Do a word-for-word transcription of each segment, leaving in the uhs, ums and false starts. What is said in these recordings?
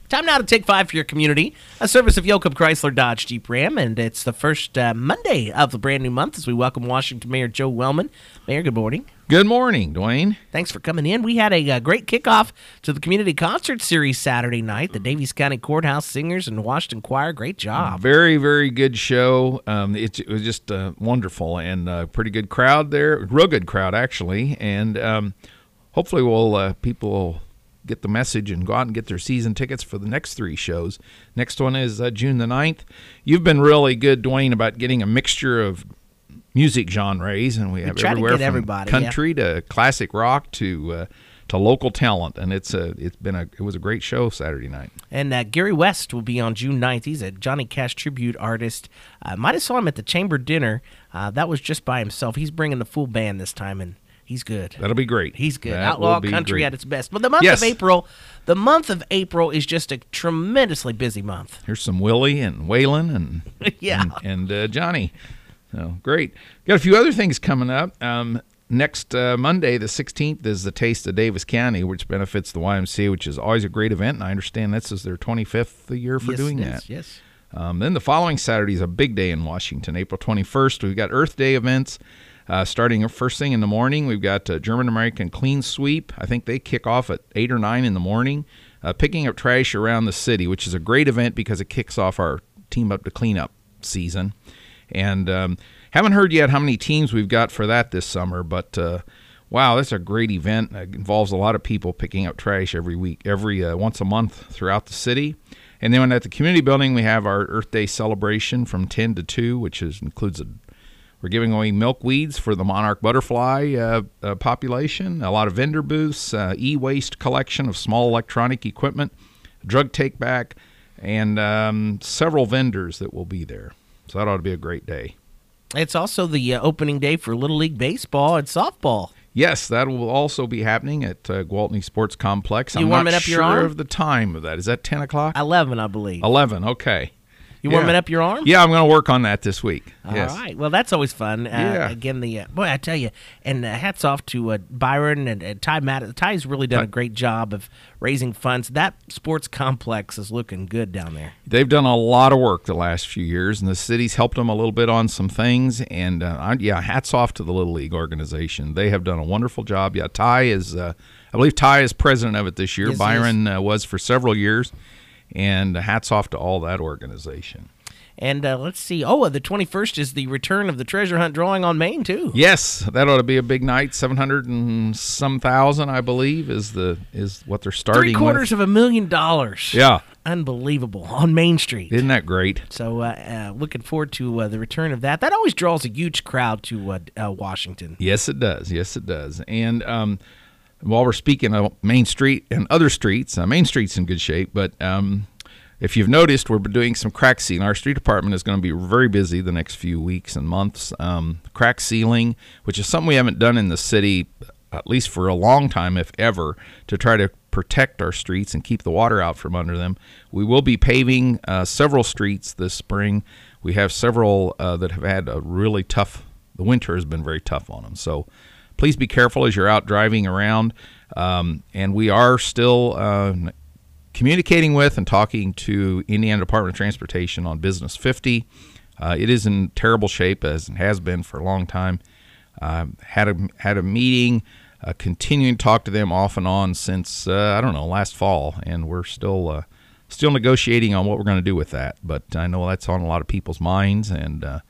Time now to take five for your community, a service of Yoakum Chrysler Dodge Jeep Ram, and it's the first uh, Monday of the brand new month as we welcome Washington Mayor Joe Wellman. Mayor, good morning. Good morning, Dwayne. Thanks for coming in. We had a uh, great kickoff to the Community Concert Series Saturday night. The Daviess County Courthouse Singers and Washington Choir, great job. Very, very good show. Um, it, it was just uh, wonderful and a uh, pretty good crowd there. Real good crowd, actually. And um, hopefully we'll uh, people will get the message and go out and get their season tickets for the next three shows. Next one is uh, June the ninth. You've been really good, Dwayne, about getting a mixture of music genres, and we have we everywhere from everybody, country yeah. to classic rock to uh, to local talent, and it's a it's been a it was a great show Saturday night. And uh, Gary West will be on June ninth. He's a Johnny Cash tribute artist. I uh, might have saw him at the Chamber Dinner. Uh, that was just by himself. He's bringing the full band this time, and he's good. That'll be great. He's good. That Outlaw country great. at its best. But the month yes. of April, the month of April is just a tremendously busy month. Here's some Willie and Waylon and yeah. and, and uh, Johnny. So great. Got a few other things coming up. Um, next uh, Monday, the sixteenth, is the Taste of Daviess County, which benefits the Y M C A, which is always a great event. And I understand this is their twenty-fifth year for yes, doing it that. Is, yes. Um, then the following Saturday is a big day in Washington, April twenty-first. We've got Earth Day events. Uh, starting first thing in the morning, we've got uh, German American Clean Sweep. I think they kick off at eight or nine in the morning, uh, picking up trash around the city, which is a great event because it kicks off our Team Up to Clean Up season. And um, haven't heard yet how many teams we've got for that this summer, but uh, wow, that's a great event. It involves a lot of people picking up trash every week, every uh, once a month throughout the city. And then at the community building, we have our Earth Day celebration from ten to two, which is, includes a We're giving away milkweeds for the monarch butterfly uh, uh, population, a lot of vendor booths, uh, e-waste collection of small electronic equipment, drug take-back, and um, several vendors that will be there. So that ought to be a great day. It's also the uh, opening day for Little League Baseball and softball. Yes, that will also be happening at uh, Gwaltney Sports Complex. You I'm warming not up sure your arm? of the time of that. Is that ten o'clock? eleven, I believe. eleven, okay. You yeah. warming up your arm? Yeah, I'm going to work on that this week. All yes. right. Well, that's always fun. Uh, yeah. Again, the uh, boy, I tell you, and uh, hats off to uh, Byron and, and Ty Matt. Ty's really done a great job of raising funds. That sports complex is looking good down there. They've done a lot of work the last few years, and the city's helped them a little bit on some things. And uh, I, yeah, hats off to the Little League organization. They have done a wonderful job. Yeah, Ty is, uh, I believe Ty is president of it this year. Yes, Byron uh, was for several years, and hats off to all that organization. And uh, let's see. Oh, uh, the twenty-first is the return of the treasure hunt drawing on Main, too. Yes, that ought to be a big night. seven hundred and some thousand, I believe, is the is what they're starting with. Three quarters of a million dollars. Yeah. Unbelievable. On Main Street. Isn't that great? So uh, uh, looking forward to uh, the return of that. That always draws a huge crowd to uh, uh, Washington. Yes, it does. Yes, it does. And um, while we're speaking of Main Street and other streets, uh, Main Street's in good shape, but um, if you've noticed, we're doing some crack sealing. Our street department is going to be very busy the next few weeks and months. Um, crack sealing, which is something we haven't done in the city, at least for a long time, if ever, to try to protect our streets and keep the water out from under them. We will be paving uh, several streets this spring. We have several uh, that have had a really tough, the winter has been very tough on them. So please be careful as you're out driving around. Um, and we are still uh, communicating with and talking to Indiana Department of Transportation on Business fifty. Uh, it is in terrible shape, as it has been for a long time. Uh, had a had a meeting, uh, continuing to talk to them off and on since uh, I don't know last fall, and we're still uh, still negotiating on what we're going to do with that. But I know that's on a lot of people's minds, and uh,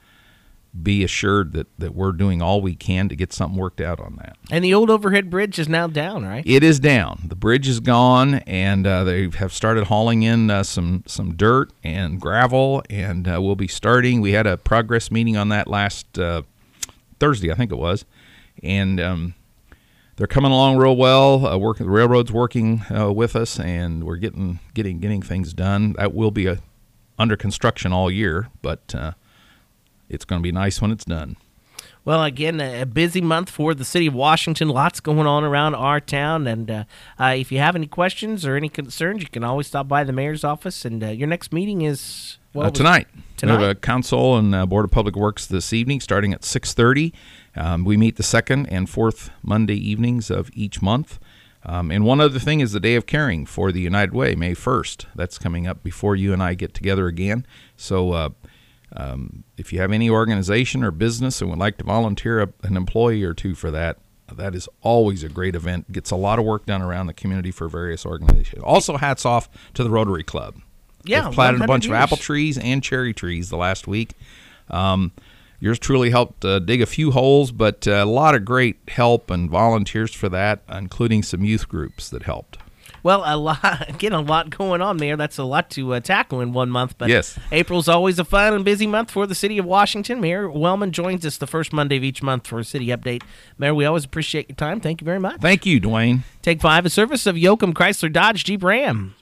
be assured that, that we're doing all we can to get something worked out on that. And the old overhead bridge is now down, right? It is down. The bridge is gone, and uh, they have started hauling in uh, some some dirt and gravel, and uh, we'll be starting. We had a progress meeting on that last uh, Thursday, I think it was, and um, they're coming along real well. Uh, working, the railroad's working uh, with us, and we're getting getting getting things done. That will be a, under construction all year, but uh, it's going to be nice when it's done. Well, again, a busy month for the city of Washington. Lots going on around our town. And uh, uh, if you have any questions or any concerns, you can always stop by the mayor's office. And uh, your next meeting is what uh, tonight. Tonight. We have a council and uh, Board of Public Works this evening, starting at six thirty. Um, we meet the second and fourth Monday evenings of each month. Um, and one other thing is the Day of Caring for the United Way, May first. That's coming up before you and I get together again. So uh, um, if you have any organization or business and would like to volunteer a, an employee or two for that, that is always a great event. Gets a lot of work done around the community for various organizations. Also, hats off to the Rotary Club. Yeah, They've planted a bunch years. of apple trees and cherry trees the last week. Um, yours truly helped uh, dig a few holes, but uh, a lot of great help and volunteers for that, including some youth groups that helped. Well, a lot, again, a lot going on, Mayor. That's a lot to uh, tackle in one month. But yes. April's always a fun and busy month for the city of Washington. Mayor Wellman joins us the first Monday of each month for a city update. Mayor, we always appreciate your time. Thank you very much. Thank you, Dwayne. Take five, a service of Yoakum Chrysler Dodge Jeep Ram.